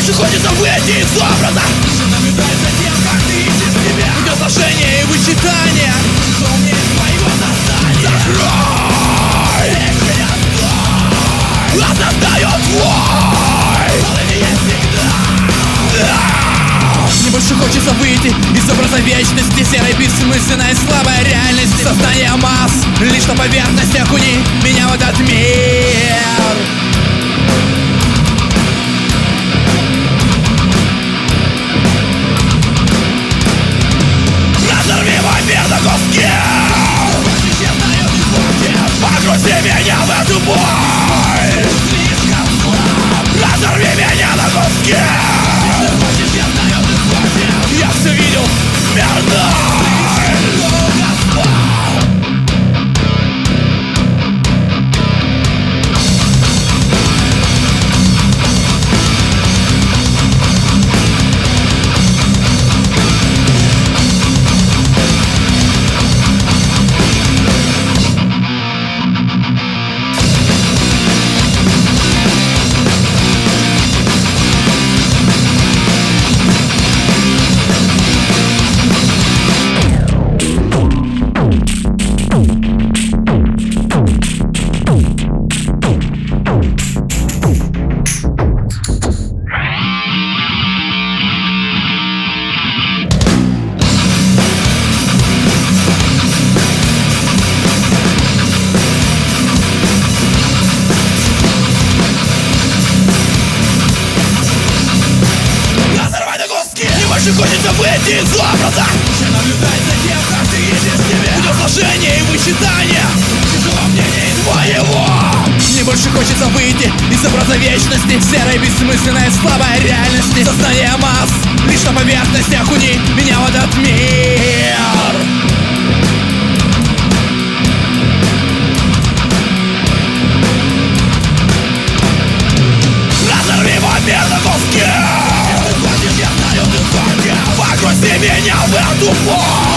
больше хочется выйти из образа. Наблюдай за тем, как ты ищешь себя. Путь разложения и вычитания. Что мне из твоего сознания. Закрой! Осознает твой. Половина всегда. Мне больше хочется выйти из образа вечности, серой, бессмысленной, слабой реальности. Сознание масс, лишь на поверхности. Окуни меня в этот мир. Разорви мой мир на куски. Погрузи меня в эту боль. Разорви меня на куски. Я все видел, смертный. Хочется выйти из образа. Наблюдай за тем, как ты ищешь себя. Путь разложения и вычитания. Чужого мнения и твоего. Мне больше хочется выйти из образа вечности, серой, бессмысленной, слабой реальности. Сознание масс, лишь на поверхности. Окуни меня в этот мир. Разорви мой мир на куски. Погрузи меня в эту боль.